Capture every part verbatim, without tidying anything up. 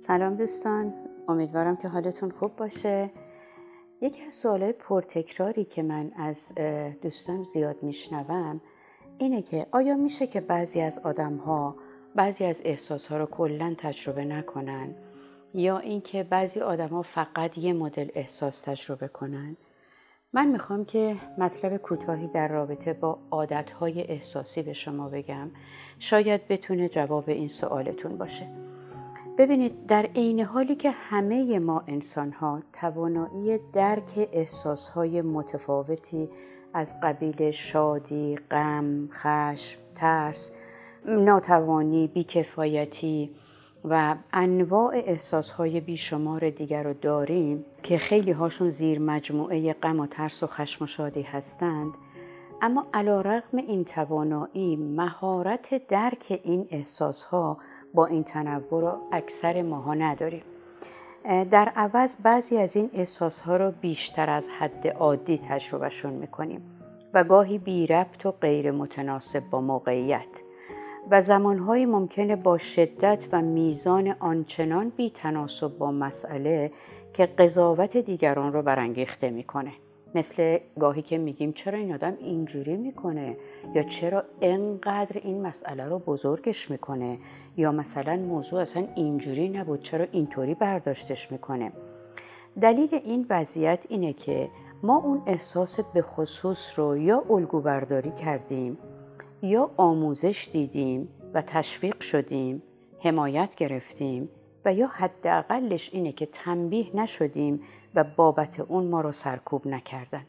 سلام دوستان، امیدوارم که حالتون خوب باشه. یکی از سوالای پرتکراری که من از دوستان زیاد میشنوم اینه که آیا میشه که بعضی از آدم‌ها بعضی از احساس‌ها رو کلاً تجربه نکنن، یا اینکه بعضی آدم‌ها فقط یه مدل احساس تجربه کنن؟ من میخوام که مطلب کوتاهی در رابطه با عادت‌های احساسی به شما بگم، شاید بتونه جواب این سوالتون باشه. ببینید، در عین حالی که همه ما انسان‌ها توانایی درک احساس‌های متفاوتی از قبیل شادی، غم، خشم، ترس، ناتوانی، بی‌کفایتی و انواع احساس‌های بیشمار دیگر رو داریم که خیلی هاشون زیر مجموعه غم و ترس و خشم و شادی هستند، اما علی‌رغم این توانایی، مهارت درک این احساس‌ها با این تنوع رو اکثر ماها نداریم. در عوض بعضی از این احساس‌ها رو بیشتر از حد عادی تجربهشون می‌کنیم و گاهی بی ربط و غیر متناسب با موقعیت و زمان‌هایی ممکنه با شدت و میزان آنچنان بی تناسب با مسئله که قضاوت دیگران رو برانگیخته می‌کنه. مثل گاهی که میگیم چرا این آدم اینجوری میکنه، یا چرا اینقدر این مسئله رو بزرگش میکنه، یا مثلا موضوع اصلا اینجوری نبود چرا اینطوری برداشتش میکنه. دلیل این وضعیت اینه که ما اون احساس به خصوص رو یا الگو برداری کردیم، یا آموزش دیدیم و تشویق شدیم، حمایت گرفتیم، و یا حداقلش اینه که تنبیه نشدیم و بابت اون ما رو سرکوب نکردن.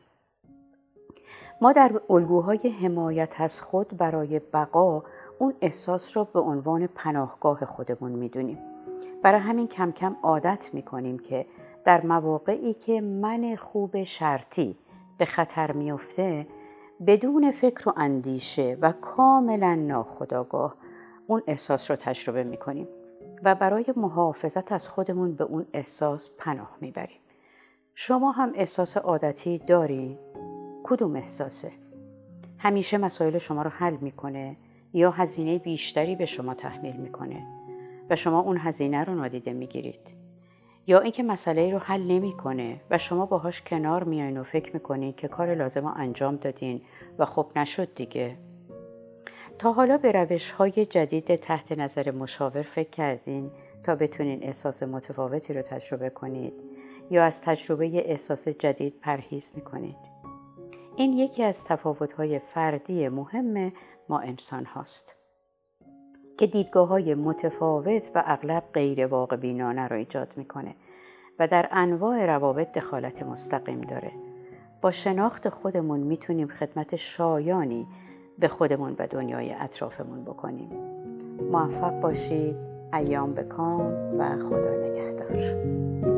ما در الگوهای حمایت از خود برای بقا اون احساس رو به عنوان پناهگاه خودمون میدونیم. برای همین کم کم عادت میکنیم که در مواقعی که من خوب شرطی به خطر میفته، بدون فکر و اندیشه و کاملا ناخودآگاه اون احساس رو تجربه میکنیم و برای محافظت از خودمون به اون احساس پناه میبریم. شما هم احساس عادتی داری؟ کدوم احساسه؟ همیشه مسائل شما رو حل میکنه یا هزینه بیشتری به شما تحمیل میکنه و شما اون هزینه رو نادیده میگیرید؟ یا اینکه مسئله رو حل نمیکنه و شما باهاش کنار میاین و فکر میکنین که کار لازم رو انجام دادین و خب نشد دیگه؟ تا حالا به روش‌های جدید تحت نظر مشاور فکر کردین تا بتونین احساس متفاوتی رو تجربه کنید، یا از تجربه احساس جدید پرهیز میکنید؟ این یکی از تفاوت‌های فردی مهم ما انسان هاست که دیدگاه‌های متفاوت و اغلب غیر واقع بینانه رو ایجاد میکنه و در انواع روابط دخالت مستقیم داره. با شناخت خودمون میتونیم خدمت شایانی به خودمون و دنیای اطرافمون بکنیم. موفق باشید. ایام بکام و خدا نگهدار.